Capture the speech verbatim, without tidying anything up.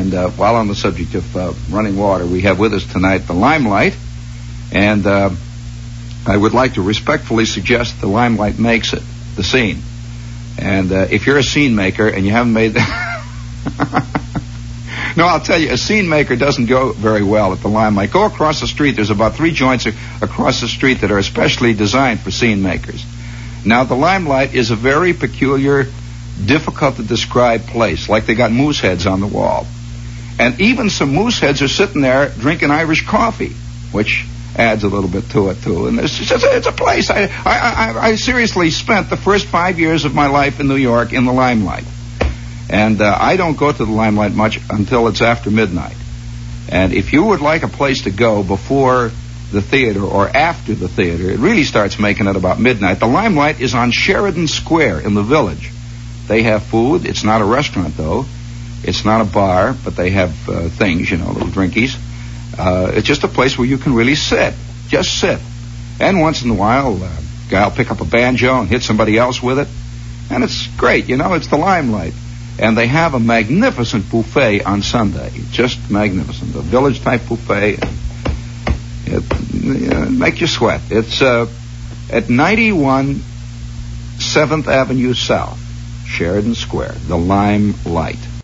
And uh, while on the subject of uh, running water, we have with us tonight the Limelight. And uh, I would like to respectfully suggest the Limelight makes it, the scene. And uh, if you're a scene maker and you haven't made that... No, I'll tell you, a scene maker doesn't go very well at the Limelight. Go across the street. There's about three joints across the street that are especially designed for scene makers. Now, the Limelight is a very peculiar, difficult to describe place, like they got moose heads on the wall. And even some moose heads are sitting there drinking Irish coffee, which adds a little bit to it, too. And it's, just, it's a place. I, I, I, I seriously spent the first five years of my life in New York in the Limelight. And uh, I don't go to the Limelight much until it's after midnight. And if you would like a place to go before the theater or after the theater, it really starts making it about midnight. The Limelight is on Sheridan Square in the Village. They have food. It's not a restaurant, though. It's not a bar, but they have uh, things, you know, little drinkies. Uh, it's just a place where you can really sit. Just sit. And once in a while, a guy will pick up a banjo and hit somebody else with it. And it's great, you know, it's the Limelight. And they have a magnificent buffet on Sunday. Just magnificent. A village-type buffet. It, it make you sweat. It's uh, at ninety-one seventh Avenue South, Sheridan Square, the Limelight.